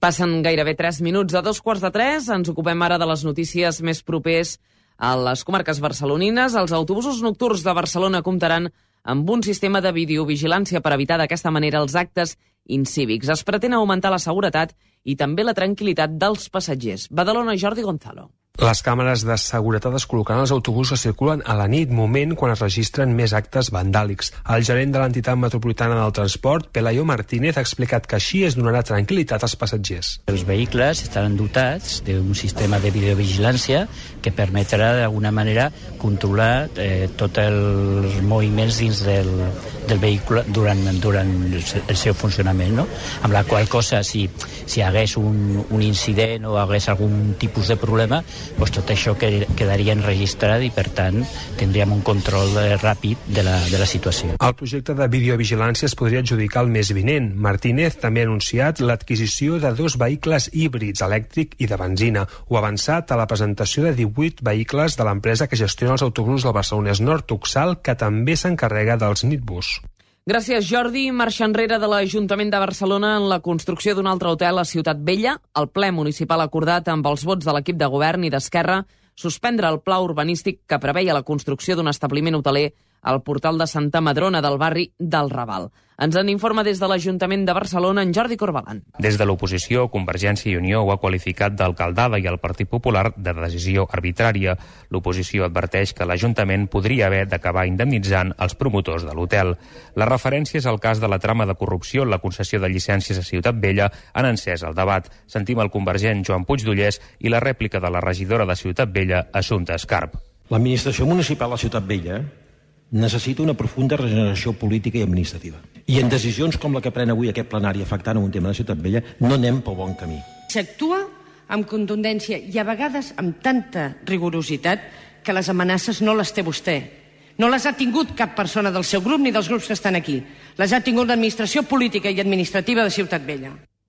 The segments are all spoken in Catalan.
Passen gairebé 3 minuts a 2:15. Ens ocupem ara de les notícies més propers a les comarques barcelonines. Els autobusos nocturns de Barcelona comptaran amb un sistema de videovigilància per evitar d'aquesta manera els actes incívics. Es pretén augmentar la seguretat i també la tranquil·litat dels passatgers. Badalona, Jordi Gonzalo. Les càmeres de seguretat es col·locaran als autobusos que circulen a la nit, moment quan es registren més actes vandàlics. El gerent de l'entitat metropolitana del transport, Pelayo Martínez, ha explicat que així es donarà tranquil·litat als passatgers. Els vehicles estaran dotats d'un sistema de videovigilància que permetrà d'alguna manera controlar tots els moviments dins del vehicle durant el seu funcionament, no? Amb la qual cosa, si hi hagués un incident o hagués algun tipus de problema, doncs tot això quedaria enregistrat i, per tant, tindríem un control ràpid de la situació. El projecte de videovigilància es podria adjudicar el mes vinent. Martínez també ha anunciat l'adquisició de 2 vehicles híbrids, elèctric i de benzina, o avançat a la presentació de 18 vehicles de l'empresa que gestiona els autobusos del Barcelonès Nord, Tuxal, que també s'encarrega dels Nitbus. Gràcies, Jordi. Marxa enrere de l'Ajuntament de Barcelona en la construcció d'un altre hotel a Ciutat Vella. El ple municipal ha acordat amb els vots de l'equip de govern i d'Esquerra suspendre el pla urbanístic que preveia la construcció d'un establiment hoteler al portal de Santa Madrona del barri del Raval. Ens en informa des de l'Ajuntament de Barcelona en Jordi Corbalan. Des de l'oposició, Convergència i Unió ho ha qualificat d'alcaldada i el Partit Popular de decisió arbitrària. L'oposició adverteix que l'Ajuntament podria haver d'acabar indemnitzant els promotors de l'hotel. Les referències al cas de la trama de corrupció en la concessió de llicències a Ciutat Vella han encès el debat. Sentim el convergent Joan Puigdollers i la rèplica de la regidora de Ciutat Vella, Assumpta Escarp. L'administració municipal a Ciutat Vella necessita una profunda regeneració política i administrativa. I en decisions com la que pren avui aquest plenari afectant un tema de Ciutat Vella no anem pel bon camí. S'actua amb contundència i a vegades amb tanta rigorositat que les amenaces no les té vostè. No les ha tingut cap persona del seu grup ni dels grups que estan aquí. Les ha tingut l'administració política i administrativa de Ciutat Vella.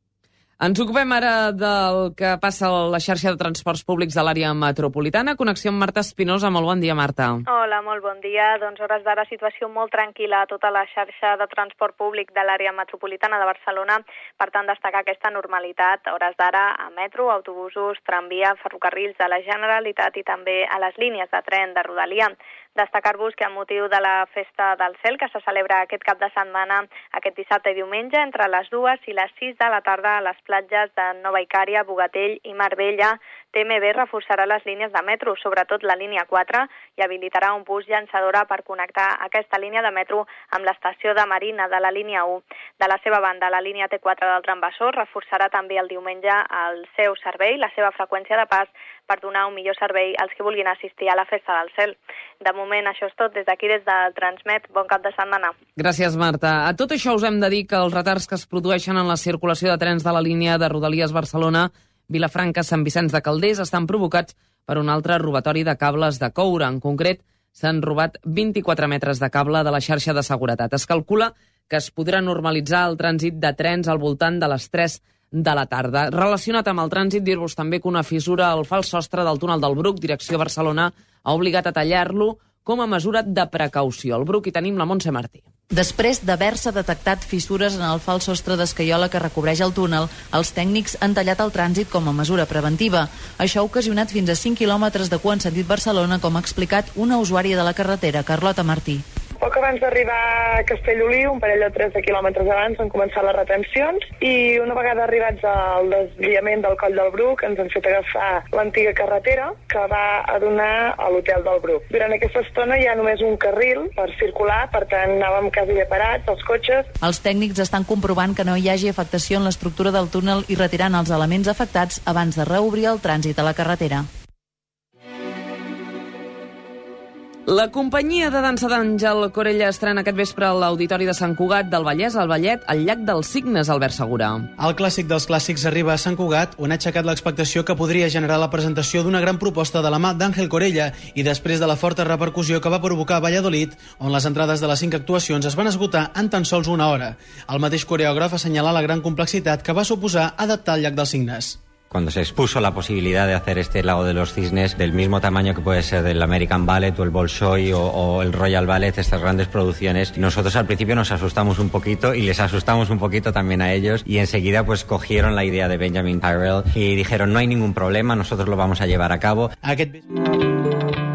Ens ocupem ara del que passa a la xarxa de transports públics de l'àrea metropolitana. Connexió amb Marta Espinosa. Molt bon dia, Marta. Hola, molt bon dia. Doncs hores d'ara situació molt tranquil·la a tota la xarxa de transport públic de l'àrea metropolitana de Barcelona. Per tant, destacar aquesta normalitat hores d'ara a metro, autobusos, tramvia, ferrocarrils de la Generalitat i també a les línies de tren de Rodalia. Destacar-vos que amb motiu de la Festa del Cel, que se celebra aquest cap de setmana, aquest dissabte i diumenge, entre les 2 i les 6 de la tarda a les platges de Nova Icària, Bogatell i Marbella, TMB reforçarà les línies de metro, sobretot la línia 4, i habilitarà un bus llançadora per connectar aquesta línia de metro amb l'estació de Marina de la línia 1. De la seva banda, la línia T4 del Trambassó reforçarà també el diumenge el seu servei, la seva freqüència de pas, per donar un millor servei als que vulguin assistir a la Festa del Cel. De moment, això és tot. Des d'aquí, des del Transmet, bon cap de setmana. Gràcies, Marta. A tot això us hem de dir que els retards que es produeixen en la circulació de trens de la línia de Rodalies Barcelona, Vilafranca, Sant Vicenç de Calders, estan provocats per un altre robatori de cables de coure. En concret, s'han robat 24 metres de cable de la xarxa de seguretat. Es calcula que es podrà normalitzar el trànsit de trens al voltant de les 3 de la tarda. Relacionat amb el trànsit, dir-vos també que una fissura al fals sostre del túnel del Bruc, direcció Barcelona, ha obligat a tallar-lo com a mesura de precaució. Al Bruc hi tenim la Montse Martí. Després d'haver-se detectat fissures en el fals sostre d'escaiola que recobreix el túnel, els tècnics han tallat el trànsit com a mesura preventiva. Això ha ocasionat fins a 5 quilòmetres de cua en sentit Barcelona, com ha explicat una usuària de la carretera, Carlota Martí. Poc abans d'arribar a Castellolí, un parell o 3 de quilòmetres abans, han començat les retencions i una vegada arribats al desviament del Coll del Bruc ens han fet agafar l'antiga carretera que va a donar a l'hotel del Bruc. Durant aquesta estona hi ha només un carril per circular, per tant anàvem quasi bé parats, els cotxes. Els tècnics estan comprovant que no hi hagi afectació en l'estructura del túnel i retirant els elements afectats abans de reobrir el trànsit a la carretera. La companyia de dansa d'Àngel Corella estrena aquest vespre a l'Auditori de Sant Cugat del Vallès, al Ballet, al llac dels Cignes, Albert Segura. El clàssic dels clàssics arriba a Sant Cugat, on ha aixecat l'expectació que podria generar la presentació d'una gran proposta de la mà d'Àngel Corella i després de la forta repercussió que va provocar a Valladolid, on les entrades de les 5 actuacions es van esgotar en tan sols una hora. El mateix coreògraf assenyala la gran complexitat que va suposar adaptar el llac dels Cignes. Cuando se expuso la posibilidad de hacer este Lago de los Cisnes del mismo tamaño que puede ser del American Ballet o el Bolshoi o el Royal Ballet, estas grandes producciones, nosotros al principio nos asustamos un poquito y les asustamos un poquito también a ellos, y enseguida pues cogieron la idea de Benjamin Tyrrell y dijeron no hay ningún problema, nosotros lo vamos a llevar a cabo.